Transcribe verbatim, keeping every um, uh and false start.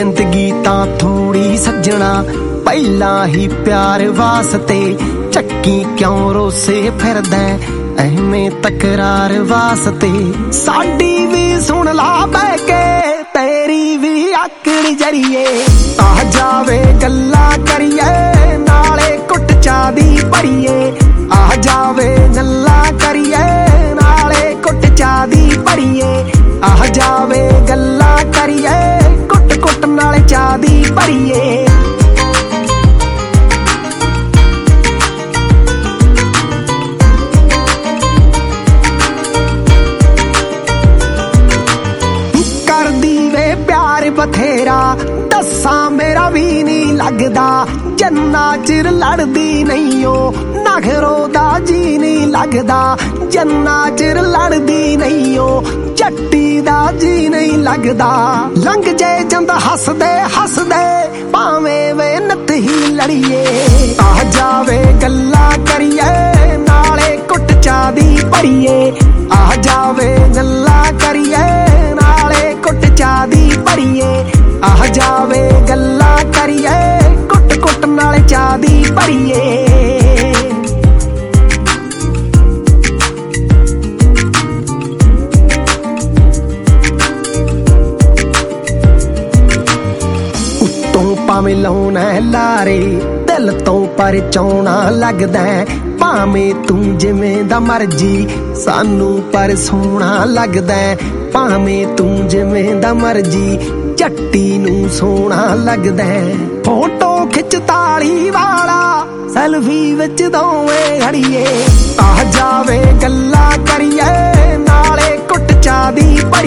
जिंदगी तां थोड़ी सज्जणा पहला ही प्यार वास्ते चक्की क्यों रोसे फिरदा एवें तकरार वास्ते साडी भी सुन ला बैठ के तेरी भी आकड़ी जरिए आ जावे गल्ला करिए नाले कुट चादी भरिए आ जावे गल्ला करिए नाले कुट चादी भरिए आ जावे गल्ला करिए कुट कुट नाले चादी भरिए बथेरा दसा मेरा भी नहीं लगदा जन्ना चिर लड़दी नहीं हो नखरो दा जी नहीं लगदा जन्ना चिर लड़दी नहीं हो चट्टी दा जी नहीं लगदा लंघ जे जंद हसदे हसदे भावे वे नत ही लड़िए आ जावे गल्ला करिए नाले कुट चादी भरिए आ जावे गल्ला करिए नाले कुट चादी भरिए आ जावे गल्ला करिए कुट कुट नाले चादी भरिए उत्तों भावें लाउणा लारे दिल तो पर चौना लगदा भावें तू जिवें दा मर्जी सानू पर सोहना लगदा भावें तू जिवें दा मर्जी चट्टी नू सोहना लगदा फोटो खिच ताली वाला सैल्फी विच दोवें घड़िए आ जावे गल्ला करिए नाले कुट चादी